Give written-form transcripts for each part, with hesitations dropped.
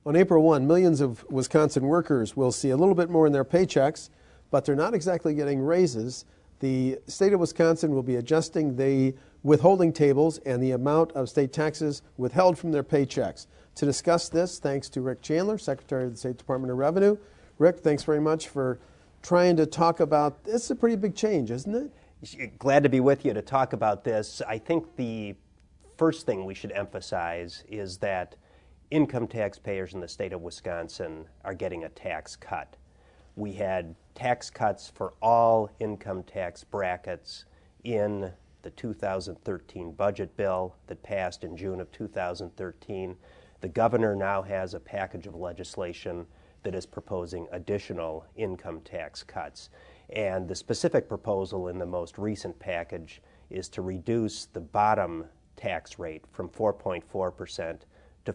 On April 1, millions of Wisconsin workers will see a little bit more in their paychecks, but they're not exactly getting raises. The state of Wisconsin will be adjusting the withholding tables and the amount of state taxes withheld from their paychecks. To discuss this, thanks to Rick Chandler, Secretary of the State Department of Revenue. Rick, thanks very much for trying to talk about this. It's a pretty big change, isn't it? Glad to be with you to talk about this. I think the first thing we should emphasize is that income taxpayers in the state of Wisconsin are getting a tax cut. We had tax cuts for all income tax brackets in the 2013 budget bill that passed in June of 2013. The governor now has a package of legislation that is proposing additional income tax cuts. And the specific proposal in the most recent package is to reduce the bottom tax rate from 4.4% to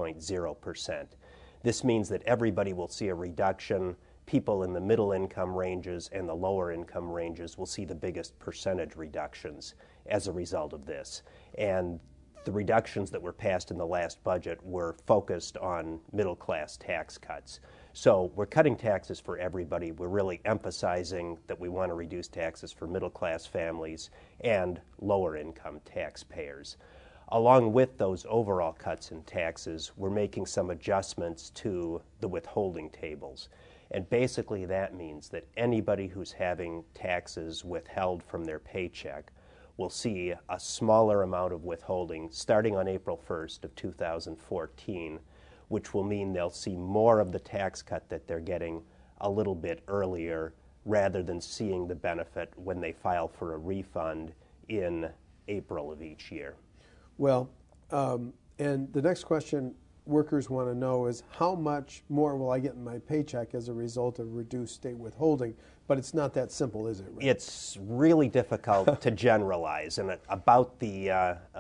4.0%. This means that everybody will see a reduction. People in the middle income ranges and the lower income ranges will see the biggest percentage reductions as a result of this. And the reductions that were passed in the last budget were focused on middle class tax cuts. So we're cutting taxes for everybody. We're really emphasizing that we want to reduce taxes for middle class families and lower income taxpayers. Along with those overall cuts in taxes, we're making some adjustments to the withholding tables. And basically that means that anybody who's having taxes withheld from their paycheck will see a smaller amount of withholding starting on April 1st of 2014, which will mean they'll see more of the tax cut that they're getting a little bit earlier rather than seeing the benefit when they file for a refund in April of each year. Well, and the next question workers want to know is how much more will I get in my paycheck as a result of reduced state withholding? But it's not that simple, is it? Right? It's really difficult to generalize, and about the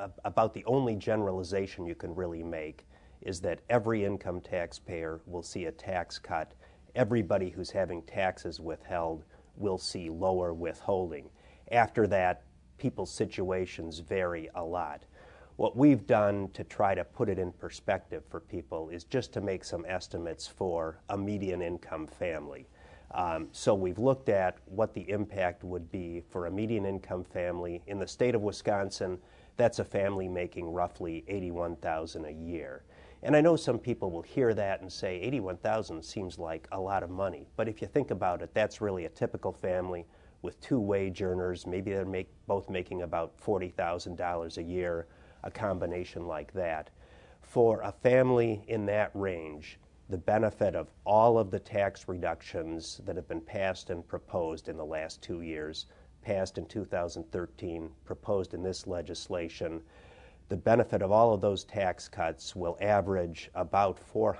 only generalization you can really make is that every income taxpayer will see a tax cut. Everybody who's having taxes withheld will see lower withholding. After that, people's situations vary a lot. What we've done to try to put it in perspective for people is just to make some estimates for a median income family. So we've looked at what the impact would be for a median income family in the state of Wisconsin. That's a family making roughly $81,000 a year. And I know some people will hear that and say $81,000 seems like a lot of money. But if you think about it, that's really a typical family with two wage earners. Maybe they're both making about $40,000 a year, a combination like that. For a family in that range, the benefit of all of the tax reductions that have been passed and proposed in the last 2 years, passed in 2013, proposed in this legislation, the benefit of all of those tax cuts will average about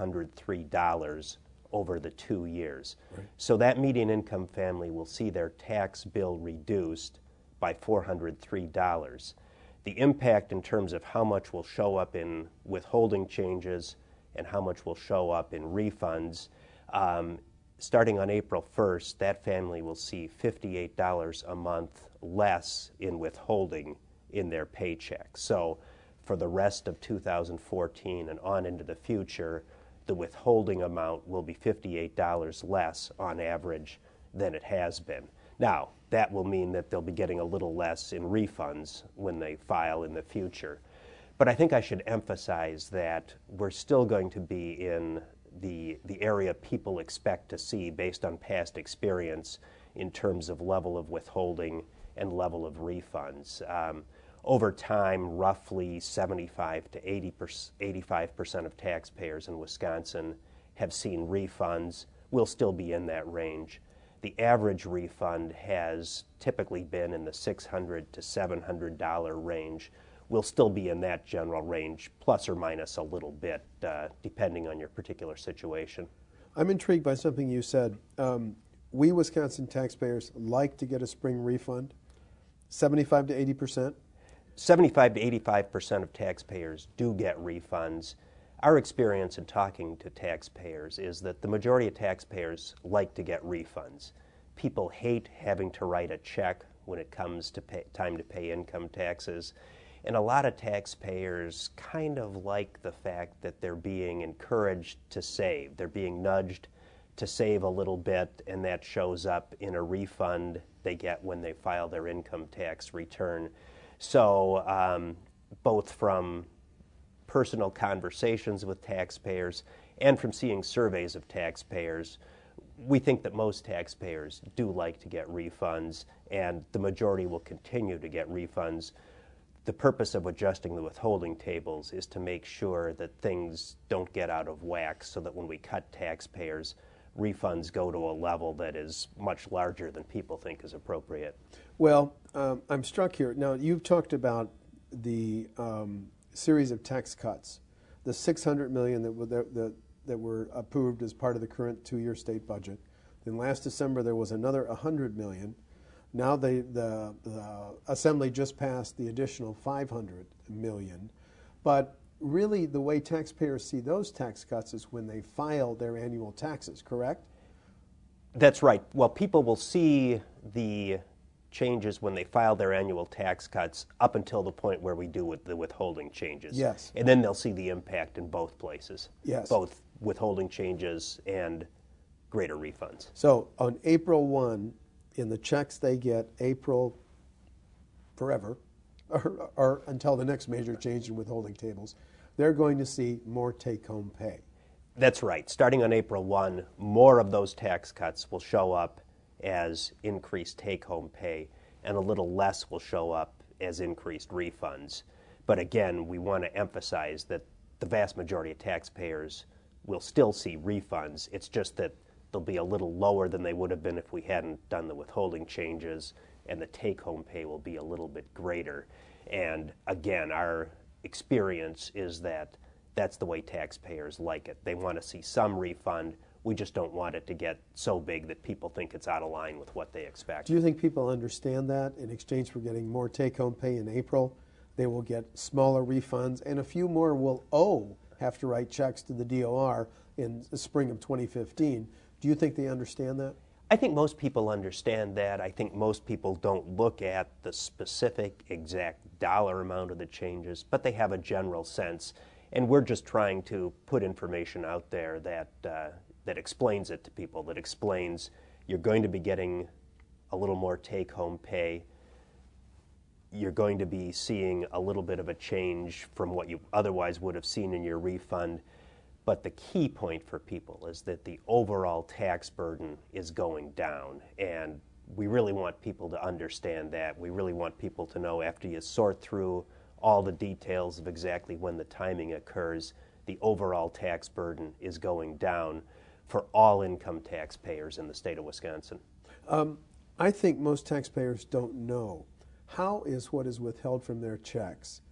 $403 over the 2 years. Right. So that median income family will see their tax bill reduced by $403. The impact in terms of how much will show up in withholding changes and how much will show up in refunds, starting on April 1st, that family will see $58 a month less in withholding in their paycheck. So for the rest of 2014 and on into the future, the withholding amount will be $58 less on average than it has been. Now, that will mean that they'll be getting a little less in refunds when they file in the future. But I think I should emphasize that we're still going to be in the area people expect to see based on past experience in terms of level of withholding and level of refunds. Over time, roughly 75 to 85% of taxpayers in Wisconsin have seen refunds. We'll still be in that range. The average refund has typically been in the $600 to $700 range. We'll still be in that general range, plus or minus a little bit, depending on your particular situation. I'm intrigued by something you said. We Wisconsin taxpayers like to get a spring refund, 75 to 80%? 75 to 85% of taxpayers do get refunds. Our experience in talking to taxpayers is that the majority of taxpayers like to get refunds. People hate having to write a check when it comes to time to pay income taxes. And a lot of taxpayers kind of like the fact that they're being encouraged to save. They're being nudged to save a little bit, and that shows up in a refund they get when they file their income tax return. So both from personal conversations with taxpayers and from seeing surveys of taxpayers, we think that most taxpayers do like to get refunds, and the majority will continue to get refunds. The purpose of adjusting the withholding tables is to make sure that things don't get out of whack, so that when we cut taxpayers, refunds go to a level that is much larger than people think is appropriate. Well, I'm struck here. Now, you've talked about the series of tax cuts, the $600 million that were approved as part of the current two-year state budget. Then last December there was another $100 million. Now the Assembly just passed the additional $500 million. But really the way taxpayers see those tax cuts is when they file their annual taxes, correct? That's right. Well, people will see the changes when they file their annual tax cuts up until the point where we do with the withholding changes. Yes. And then they'll see the impact in both places. Yes. Both withholding changes and greater refunds. So on April 1, in the checks they get April forever, or until the next major change in withholding tables, they're going to see more take-home pay. That's right. Starting on April 1, more of those tax cuts will show up as increased take-home pay, and a little less will show up as increased refunds. But again, we want to emphasize that the vast majority of taxpayers will still see refunds. It's just that they'll be a little lower than they would have been if we hadn't done the withholding changes, and the take-home pay will be a little bit greater. And again, our experience is that that's the way taxpayers like it. They want to see some refund. We just don't want it to get so big that people think it's out of line with what they expect. Do you think people understand that in exchange for getting more take-home pay in April, they will get smaller refunds, and a few more will have to write checks to the DOR in the spring of 2015? Do you think they understand that? I think most people understand that. I think most people don't look at the specific exact dollar amount of the changes, but they have a general sense. And we're just trying to put information out there that explains it to people, that explains you're going to be getting a little more take-home pay. You're going to be seeing a little bit of a change from what you otherwise would have seen in your refund. But the key point for people is that the overall tax burden is going down, and we really want people to understand that. We really want people to know, after you sort through all the details of exactly when the timing occurs, the overall tax burden is going down for all income taxpayers in the state of Wisconsin. I think most taxpayers don't know. How is what is withheld from their checks?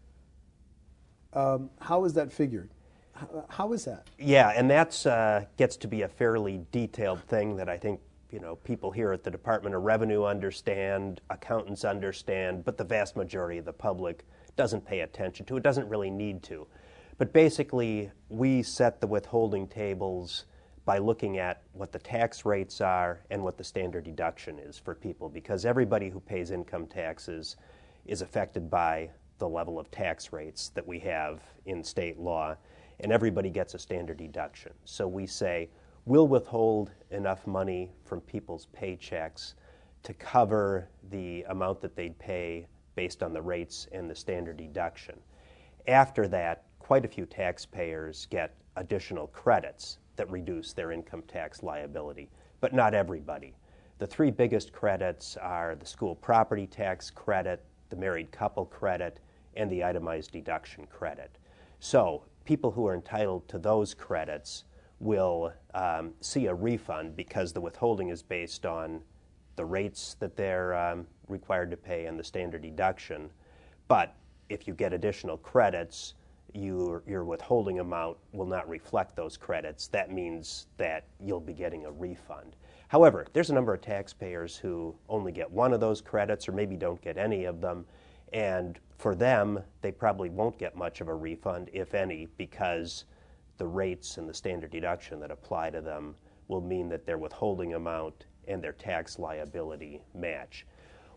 How is that figured? How is that? Yeah, and that's gets to be a fairly detailed thing that I think people here at the Department of Revenue understand, accountants understand, but the vast majority of the public doesn't pay attention to. It doesn't really need to. But basically, we set the withholding tables by looking at what the tax rates are and what the standard deduction is for people, because everybody who pays income taxes is affected by the level of tax rates that we have in state law, and everybody gets a standard deduction. So we say, we'll withhold enough money from people's paychecks to cover the amount that they'd pay based on the rates and the standard deduction. After that, quite a few taxpayers get additional credits that reduce their income tax liability, but not everybody. The three biggest credits are the school property tax credit, the married couple credit, and the itemized deduction credit. So people who are entitled to those credits will see a refund because the withholding is based on the rates that they're required to pay and the standard deduction. But if you get additional credits, your withholding amount will not reflect those credits. That means that you'll be getting a refund. However, there's a number of taxpayers who only get one of those credits or maybe don't get any of them, and for them, they probably won't get much of a refund, if any, because the rates and the standard deduction that apply to them will mean that their withholding amount and their tax liability match.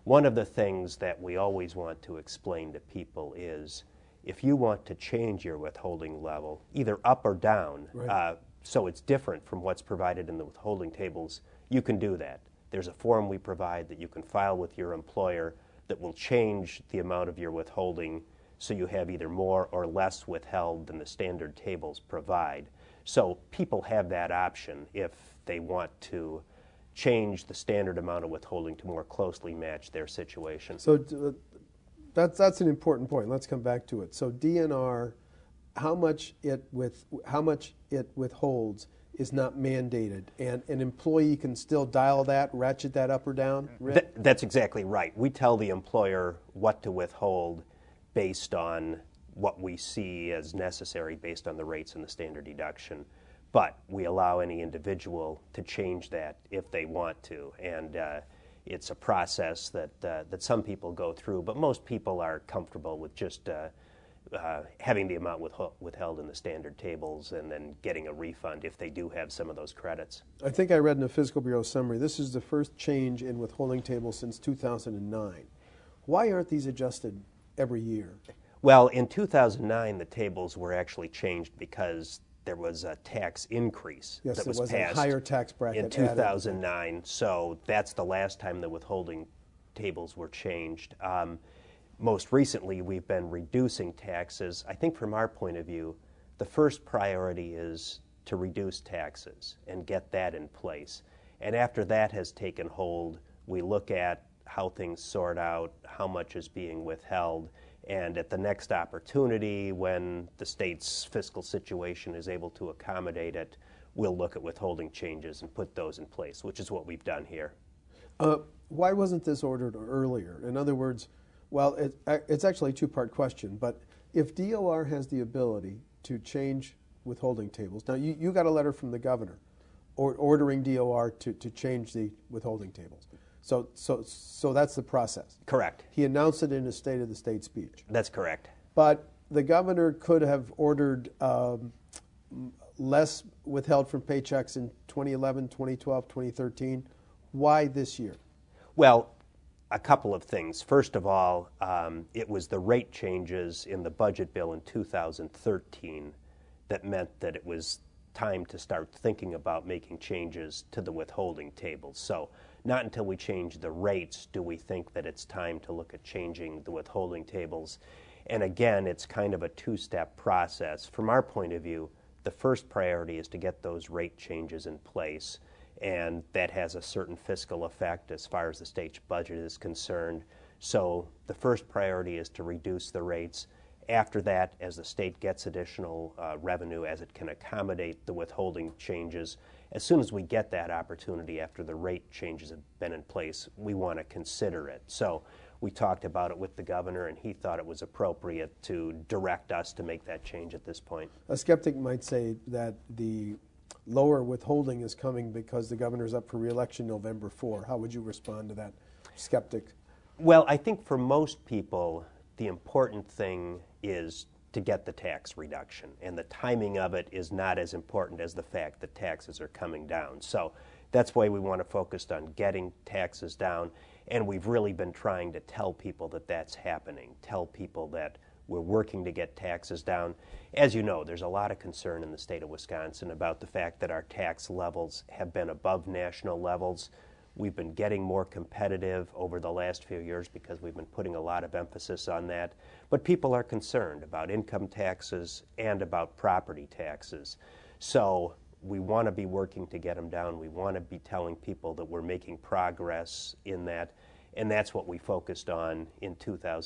one of the things that we always want to explain to people is if you want to change your withholding level, either up or down, Right. so it's different from what's provided in the withholding tables, you can do that. There's a form we provide that you can file with your employer that will change the amount of your withholding so you have either more or less withheld than the standard tables provide. So people have that option if they want to change the standard amount of withholding to more closely match their situation. So that's an important point. Let's come back to it. So DNR, how much it withholds is not mandated, and an employee can still dial that, ratchet that up or down? That's exactly right. We tell the employer what to withhold based on what we see as necessary based on the rates and the standard deduction. But we allow any individual to change that if they want to. And it's a process that some people go through, but most people are comfortable with just having the amount withheld in the standard tables and then getting a refund if they do have some of those credits. I think I read in the Fiscal Bureau summary, this is the first change in withholding tables since 2009. Why aren't these adjusted every year? Well, in 2009, the tables were actually changed because there was a tax increase that was passed a higher tax bracket in 2009. So that's the last time the withholding tables were changed. Most recently, we've been reducing taxes. I think from our point of view, the first priority is to reduce taxes and get that in place. And after that has taken hold, we look at how things sort out, how much is being withheld, and at the next opportunity, when the state's fiscal situation is able to accommodate it, we'll look at withholding changes and put those in place, which is what we've done here. Why wasn't this ordered earlier? In other words, well, it's actually a two-part question, but if DOR has the ability to change withholding tables, now you got a letter from the governor ordering DOR to change the withholding tables. So that's the process. Correct. He announced it in his State of the State speech. That's correct. But the governor could have ordered less withheld from paychecks in 2011, 2012, 2013. Why this year? Well, a couple of things. First of all, it was the rate changes in the budget bill in 2013 that meant that it was time to start thinking about making changes to the withholding tables. So not until we change the rates do we think that it's time to look at changing the withholding tables. And again, it's kind of a two-step process. From our point of view, the first priority is to get those rate changes in place, and that has a certain fiscal effect as far as the state's budget is concerned. So the first priority is to reduce the rates. After that, as the state gets additional revenue, as it can accommodate the withholding changes, as soon as we get that opportunity after the rate changes have been in place, we want to consider it. So we talked about it with the governor, and he thought it was appropriate to direct us to make that change at this point. A skeptic might say that the lower withholding is coming because the governor's up for re-election November 4. How would you respond to that skeptic? Well, I think for most people, the important thing is to get the tax reduction, and the timing of it is not as important as the fact that taxes are coming down. So that's why we want to focus on getting taxes down, and we've really been trying to tell people that that's happening, tell people that we're working to get taxes down. As you know, there's a lot of concern in the state of Wisconsin about the fact that our tax levels have been above national levels. We've been getting more competitive over the last few years because we've been putting a lot of emphasis on that. But people are concerned about income taxes and about property taxes. So we want to be working to get them down. We want to be telling people that we're making progress in that. And that's what we focused on in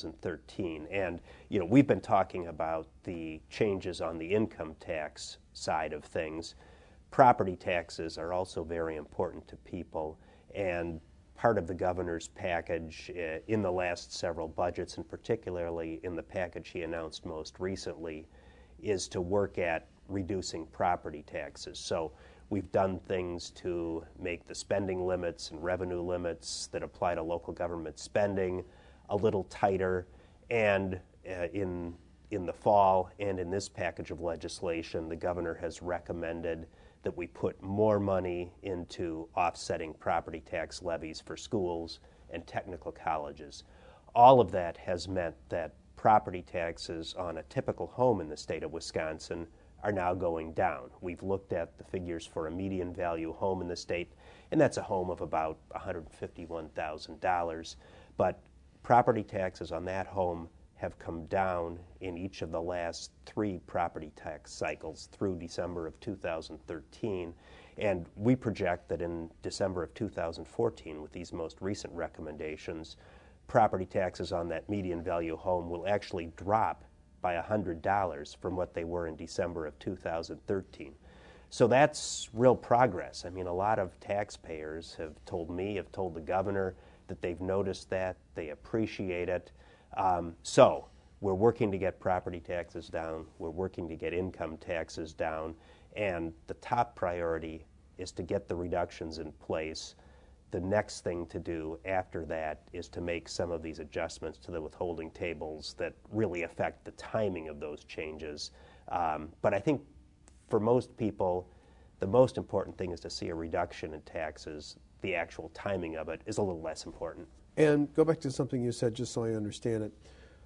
2013. And, you know, we've been talking about the changes on the income tax side of things. Property taxes are also very important to people. And part of the governor's package in the last several budgets, and particularly in the package he announced most recently, is to work at reducing property taxes. So we've done things to make the spending limits and revenue limits that apply to local government spending a little tighter. And in the fall and in this package of legislation, the governor has recommended that we put more money into offsetting property tax levies for schools and technical colleges. All of that has meant that property taxes on a typical home in the state of Wisconsin are now going down. We've looked at the figures for a median value home in the state, and that's a home of about $151,000. But property taxes on that home have come down in each of the last 3 property tax cycles through December of 2013. And we project that in December of 2014, with these most recent recommendations, property taxes on that median value home will actually drop by $100 from what they were in December of 2013. So that's real progress. I mean, a lot of taxpayers have told me, have told the governor that they've noticed that, they appreciate it. So we're working to get property taxes down, we're working to get income taxes down, and the top priority is to get the reductions in place. The next thing to do after that is to make some of these adjustments to the withholding tables that really affect the timing of those changes. But I think for most people, the most important thing is to see a reduction in taxes. The actual timing of it is a little less important. And go back to something you said, just so I understand it.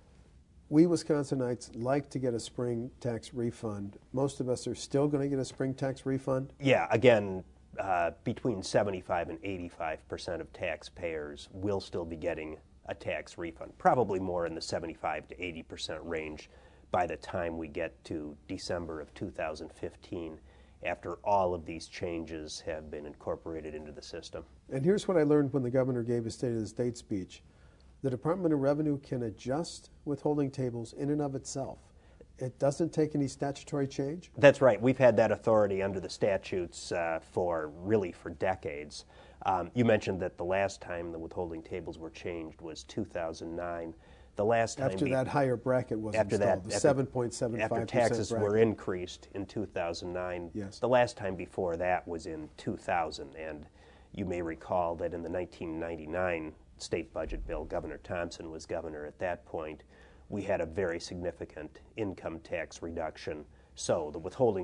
We Wisconsinites like to get a spring tax refund. Most of us are still going to get a spring tax refund? Yeah, again, between 75 and 85% of taxpayers will still be getting a tax refund, probably more in the 75 to 80% range by the time we get to December of 2015, after all of these changes have been incorporated into the system. And here's what I learned when the governor gave his State of the State speech. The Department of Revenue can adjust withholding tables in and of itself. It doesn't take any statutory change? That's right. We've had that authority under the statutes for decades. You mentioned that the last time the withholding tables were changed was 2009. The last time after that higher bracket was installed, the 7.75% after taxes bracket were increased in 2009. Yes. The last time before that was in 2000, and you may recall that in the 1999 state budget bill, Governor Thompson was governor at that point, we had a very significant income tax reduction. So the withholding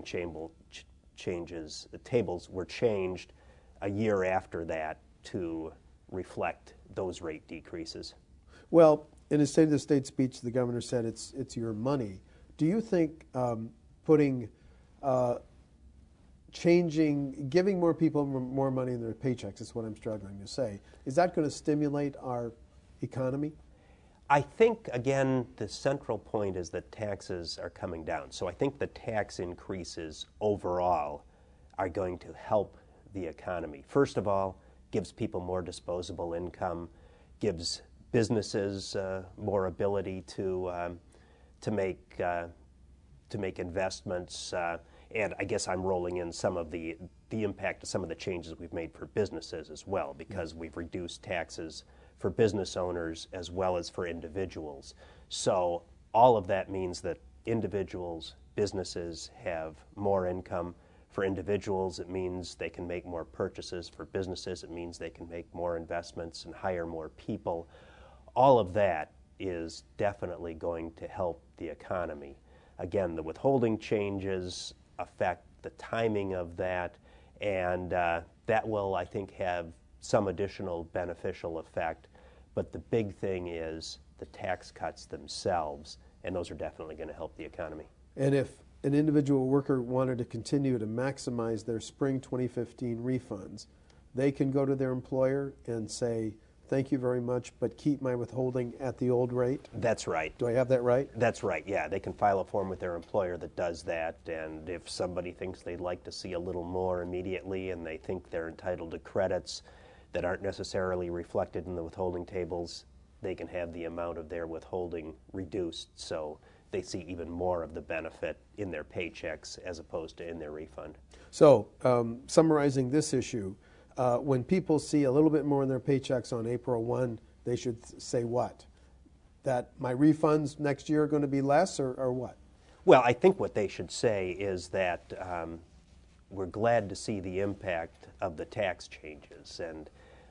changes, the tables were changed a year after that to reflect those rate decreases. Well, in his State of the State speech, the governor said it's your money. Do you think giving more people more money in their paychecks is what I'm struggling to say, is that going to stimulate our economy? I think, again, the central point is that taxes are coming down. So I think the tax increases overall are going to help the economy. First of all, gives people more disposable income, gives businesses more ability to make investments, and I guess I'm rolling in some of the impact of some of the changes we've made for businesses as well, because we've reduced taxes for business owners as well as for individuals. So all of that means that individuals, businesses have more income. For individuals, it means they can make more purchases. For businesses, it means they can make more investments and hire more people. All of that is definitely going to help the economy. Again, the withholding changes affect the timing of that, and that will, I think, have some additional beneficial effect. But the big thing is the tax cuts themselves, and those are definitely going to help the economy. And if an individual worker wanted to continue to maximize their spring 2015 refunds, they can go to their employer and say, thank you very much, but keep my withholding at the old rate? That's right. Do I have that right? That's right, yeah. They can file a form with their employer that does that, and if somebody thinks they'd like to see a little more immediately and they think they're entitled to credits that aren't necessarily reflected in the withholding tables, they can have the amount of their withholding reduced so they see even more of the benefit in their paychecks as opposed to in their refund. So, summarizing this issue, when people see a little bit more in their paychecks on April 1, they should say what? That my refunds next year are going to be less, or what? Well, I think what they should say is that we're glad to see the impact of the tax changes. And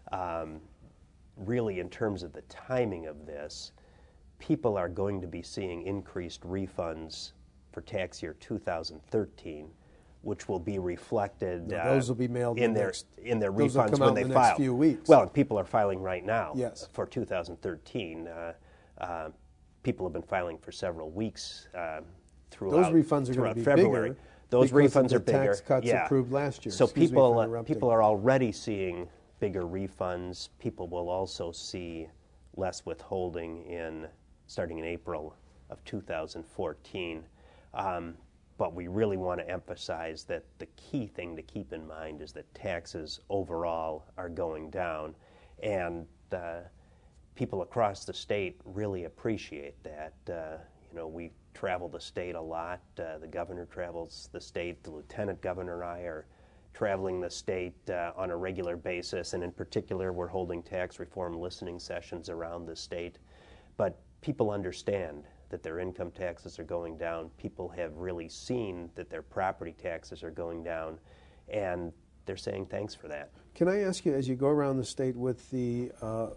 really, in terms of the timing of this, people are going to be seeing increased refunds for tax year 2013 which will be reflected. Now, those will be mailed in their those will refunds come when out they in the file. next few weeks. Well, and people are filing right now. Yes. For 2013. People have been filing for several weeks throughout. Those refunds are going to be February. bigger. Those because refunds of the are bigger. tax cuts yeah. approved last year. So Excuse me for people interrupting. are already seeing bigger refunds. People will also see less withholding starting in April of 2014. But we really want to emphasize that the key thing to keep in mind is that taxes overall are going down, and people across the state really appreciate that. We travel the state a lot. The governor travels the state. The lieutenant governor and I are traveling the state on a regular basis, and in particular, we're holding tax reform listening sessions around the state. But people understand that their income taxes are going down. People have really seen that their property taxes are going down, and they're saying thanks for that. Can I ask you, as you go around the state with the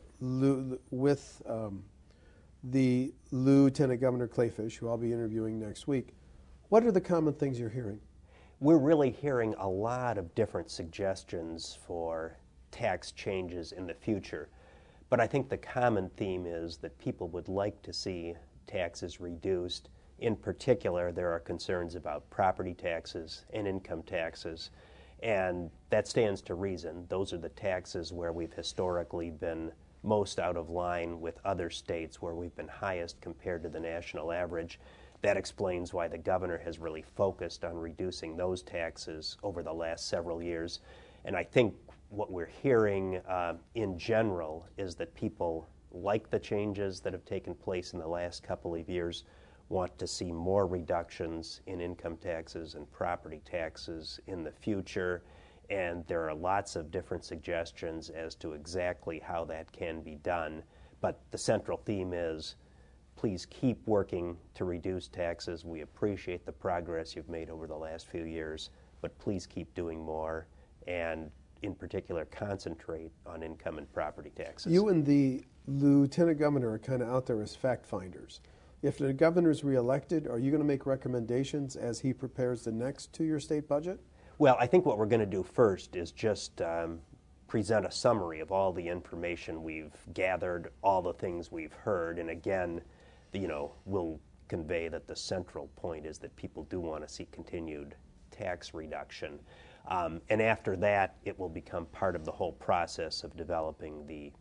Lieutenant Governor Kleefisch, who I'll be interviewing next week, what are the common things you're hearing? We're really hearing a lot of different suggestions for tax changes in the future. But I think the common theme is that people would like to see taxes reduced. In particular, there are concerns about property taxes and income taxes, and that stands to reason. Those are the taxes where we've historically been most out of line with other states, where we've been highest compared to the national average. That explains why the governor has really focused on reducing those taxes over the last several years. And I think what we're hearing in general is that people like the changes that have taken place in the last couple of years, want to see more reductions in income taxes and property taxes in the future. And there are lots of different suggestions as to exactly how that can be done. But the central theme is, please keep working to reduce taxes. We appreciate the progress you've made over the last few years, but please keep doing more, and in particular, concentrate on income and property taxes. You and the Lieutenant Governor are kind of out there as fact finders. If the governor's reelected, are you going to make recommendations as he prepares the next two-year state budget? Well, I think what we're going to do first is just present a summary of all the information we've gathered, all the things we've heard, and again, we'll convey that the central point is that people do want to see continued tax reduction. And after that, it will become part of the whole process of developing the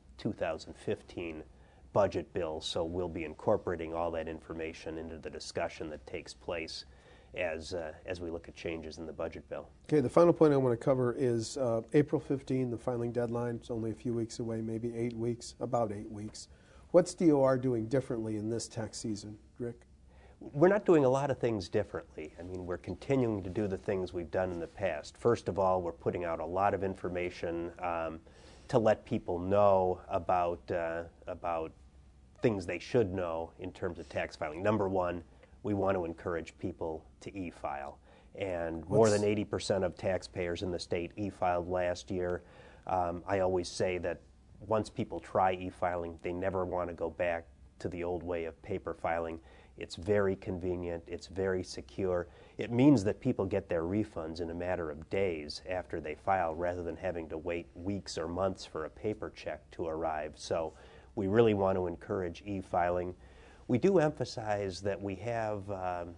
2015 budget bill, so we'll be incorporating all that information into the discussion that takes place as we look at changes in the budget bill. Okay, the final point I want to cover is April 15, the filing deadline. It's only a few weeks away, maybe 8 weeks, about 8 weeks. What's DOR doing differently in this tax season, Rick? We're not doing a lot of things differently. I mean, we're continuing to do the things we've done in the past. First of all, we're putting out a lot of information to let people know about things they should know in terms of tax filing. Number one, we want to encourage people to e-file. And more than 80% of taxpayers in the state e-filed last year. I always say that once people try e-filing, they never want to go back to the old way of paper filing. It's very convenient, it's very secure. It means that people get their refunds in a matter of days after they file, rather than having to wait weeks or months for a paper check to arrive. So we really want to encourage e-filing. We do emphasize that we have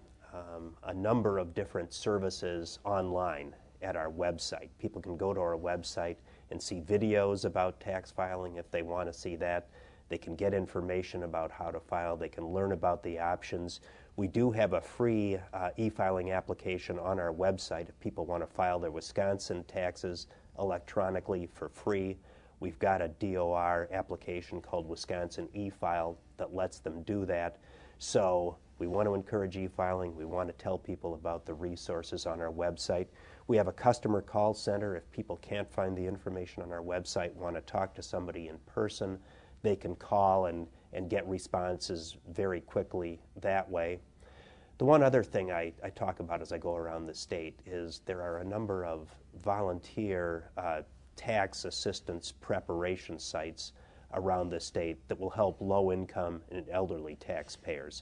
a number of different services online at our website. People can go to our website and see videos about tax filing if they want to see that. They can get information about how to file. They can learn about the options. We do have a free e-filing application on our website if people want to file their Wisconsin taxes electronically for free. We've got a DOR application called Wisconsin e-file that lets them do that. So we want to encourage e-filing. We want to tell people about the resources on our website. We have a customer call center. If people can't find the information on our website, want to talk to somebody in person, they can call and get responses very quickly that way. The one other thing I talk about as I go around the state is there are a number of volunteer tax assistance preparation sites around the state that will help low-income and elderly taxpayers.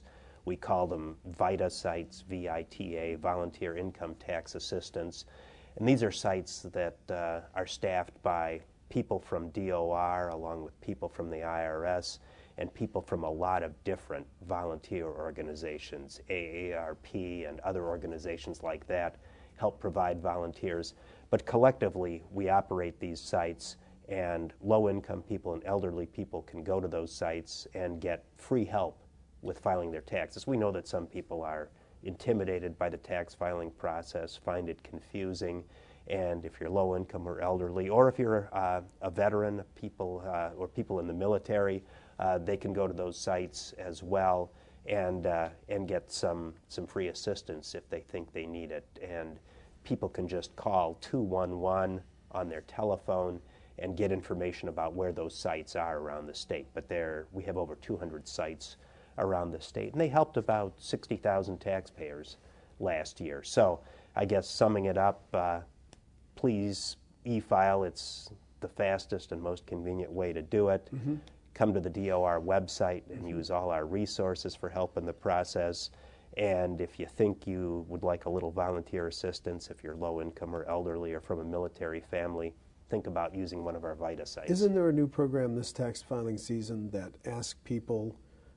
We call them VITA sites, VITA, Volunteer Income Tax Assistance. And these are sites that are staffed by people from DOR along with people from the IRS and people from a lot of different volunteer organizations. AARP and other organizations like that help provide volunteers. But collectively, we operate these sites, and low-income people and elderly people can go to those sites and get free help with filing their taxes. We know that some people are intimidated by the tax filing process, find it confusing, and if you're low income or elderly, or if you're a veteran, or people in the military, they can go to those sites as well and get some free assistance if they think they need it. And people can just call 211 on their telephone and get information about where those sites are around the state. But we have over 200 sites around the state, and they helped about 60,000 taxpayers last year. So I guess summing it up, please e-file. It's the fastest and most convenient way to do it. Mm-hmm. Come to the DOR website and use all our resources for help in the process. And if you think you would like a little volunteer assistance, if you're low income or elderly or from a military family, think about using one of our VITA sites. Isn't there a new program this tax filing season that asks people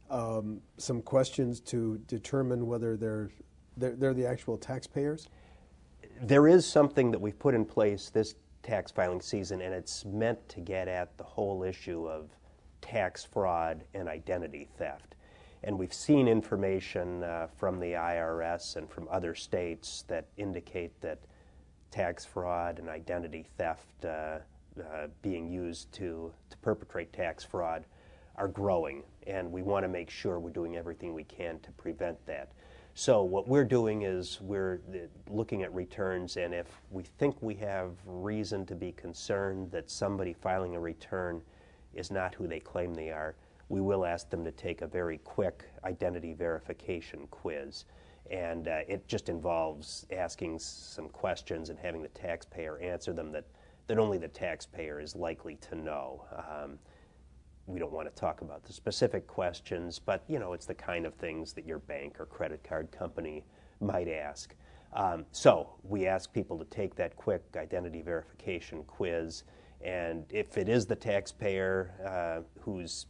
some questions to determine whether they're the actual taxpayers? There is something that we've put in place this tax filing season, and it's meant to get at the whole issue of tax fraud and identity theft. And we've seen information from the IRS and from other states that indicate that tax fraud and identity theft being used to perpetrate tax fraud are growing, and we want to make sure we're doing everything we can to prevent that. So what we're doing is we're looking at returns, and if we think we have reason to be concerned that somebody filing a return is not who they claim they are, we will ask them to take a very quick identity verification quiz. And it just involves asking some questions and having the taxpayer answer them that only the taxpayer is likely to know. We don't want to talk about the specific questions, but it's the kind of things that your bank or credit card company might ask. So we ask people to take that quick identity verification quiz, and if it is the taxpayer who's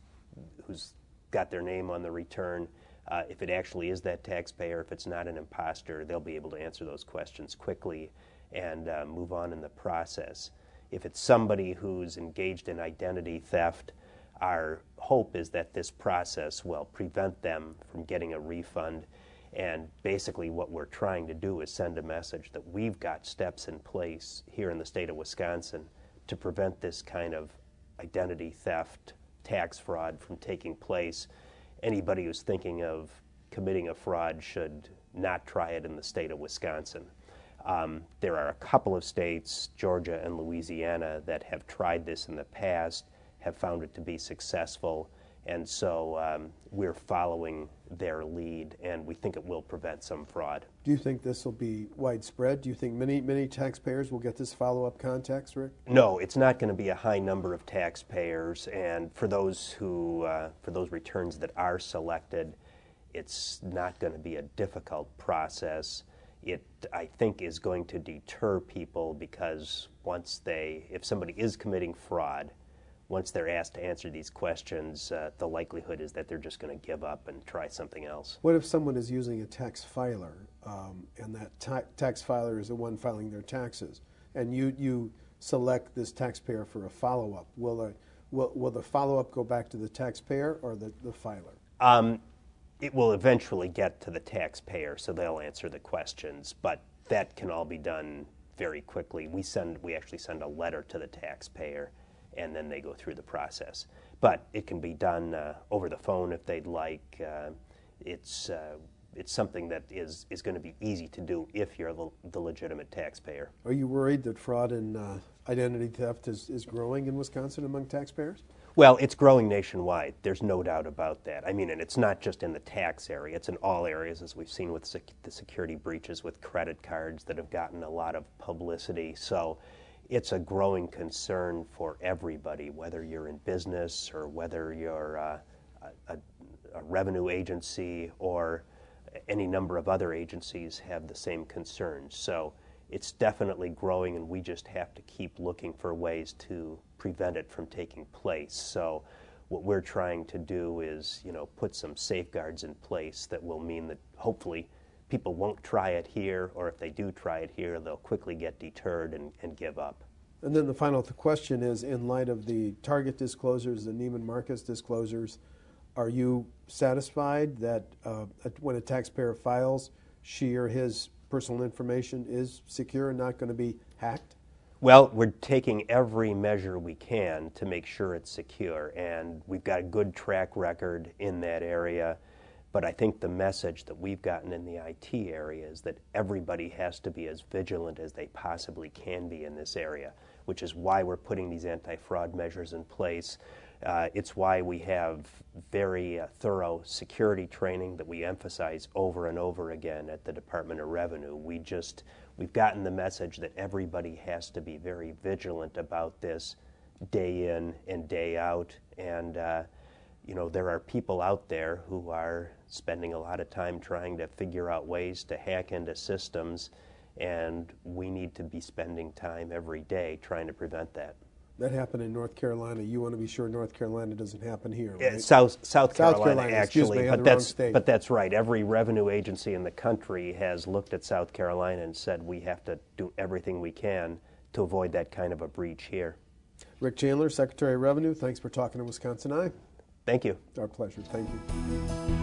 got their name on the return, if it actually is that taxpayer, if it's not an imposter, they'll be able to answer those questions quickly and move on in the process. If it's somebody who's engaged in identity theft, our hope is that this process will prevent them from getting a refund. And basically what we're trying to do is send a message that we've got steps in place here in the state of Wisconsin to prevent this kind of identity theft, tax fraud from taking place. Anybody who's thinking of committing a fraud should not try it in the state of Wisconsin. There are a couple of states, Georgia and Louisiana, that have tried this in the past, have found it to be successful, and so we're following their lead, and we think it will prevent some fraud. Do you think this will be widespread? Do you think many taxpayers will get this follow-up context, Rick? No, it's not going to be a high number of taxpayers, and for those returns that are selected, it's not going to be a difficult process. It, I think, is going to deter people because if somebody is committing fraud, once they're asked to answer these questions, the likelihood is that they're just going to give up and try something else. What if someone is using a tax filer, and that tax filer is the one filing their taxes, and you select this taxpayer for a follow-up? Will the follow-up go back to the taxpayer or the filer? It will eventually get to the taxpayer, so they'll answer the questions, but that can all be done very quickly. We actually send a letter to the taxpayer, and then they go through the process. But it can be done over the phone if they'd like. It's something that is going to be easy to do if you're the legitimate taxpayer. Are you worried that fraud and identity theft is growing in Wisconsin among taxpayers? Well, it's growing nationwide. There's no doubt about that. I mean, and it's not just in the tax area. It's in all areas, as we've seen with the security breaches with credit cards that have gotten a lot of publicity. So it's a growing concern for everybody, whether you're in business or whether you're a revenue agency or any number of other agencies have the same concerns. So it's definitely growing, and we just have to keep looking for ways to prevent it from taking place. So what we're trying to do is, put some safeguards in place that will mean that hopefully people won't try it here, or if they do try it here, they'll quickly get deterred and give up. And then the final question is, in light of the Target disclosures, the Neiman Marcus disclosures, are you satisfied that when a taxpayer files, she or his personal information is secure and not going to be hacked? Well, we're taking every measure we can to make sure it's secure, and we've got a good track record in that area. But I think the message that we've gotten in the IT area is that everybody has to be as vigilant as they possibly can be in this area, which is why we're putting these anti-fraud measures in place. It's why we have very thorough security training that we emphasize over and over again at the Department of Revenue. We've gotten the message that everybody has to be very vigilant about this day in and day out. And there are people out there who are spending a lot of time trying to figure out ways to hack into systems, and we need to be spending time every day trying to prevent that. That happened in North Carolina. You want to be sure North Carolina doesn't happen here, right? South Carolina, Excuse actually, me, but that's right. Every revenue agency in the country has looked at South Carolina and said we have to do everything we can to avoid that kind of a breach here. Rick Chandler, Secretary of Revenue, thanks for talking to Wisconsin Eye. Thank you. Our pleasure. Thank you.